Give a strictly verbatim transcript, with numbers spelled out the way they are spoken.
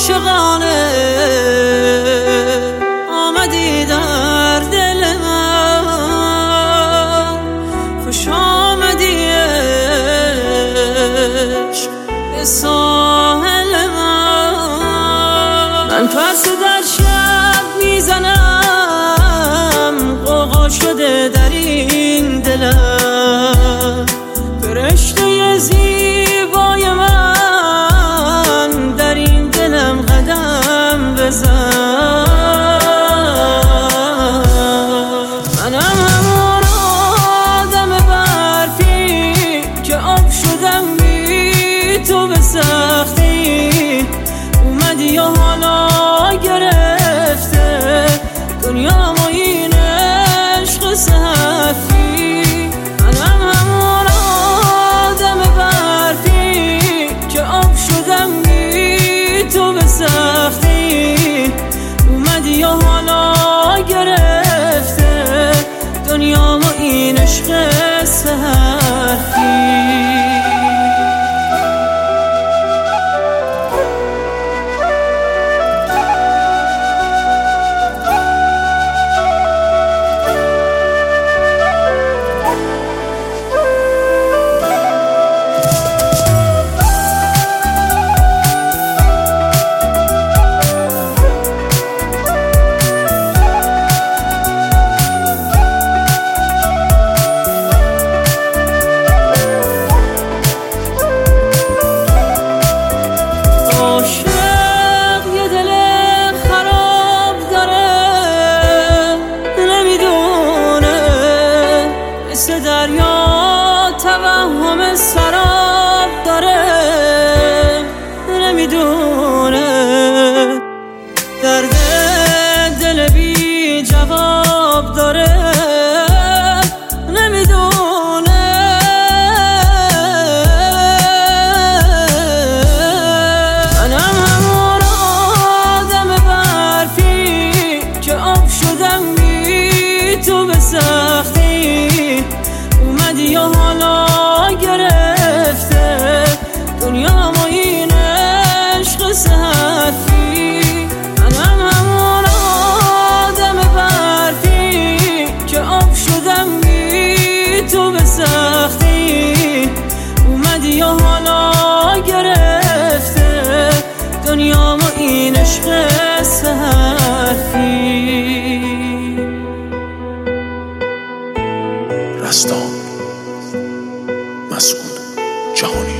عاشقانه آمدی در دل من، خوش آمدی عشق به ساحل من. من پس در شب میزنم، غوغا شده در این دلم، فرشته زیبای من در این دلم قدم بزن. منم همون آدم برفی که آب شدم بی تو به سختی، اومدی و حالا گرفته دنیا ما این عشق سختی. منم همون آدم برفی که آب شدم بی تو به سختی، اومدی و حالا گرفته دنیا ما این عشق سختی. دریا توهم سراب داره، نمیدونه درد دل بی جواب داره، نمیدونه منم همون آدم برفی که آب شدم بی تو به سختی، اومدی و حالا گرفته دنیا ما این عشق سختی. منم همون آدم برفی که آب شدم بی تو به سختی، اومدی و حالا گرفته دنیا ما این عشق سختی. رستان مسعود جهانی.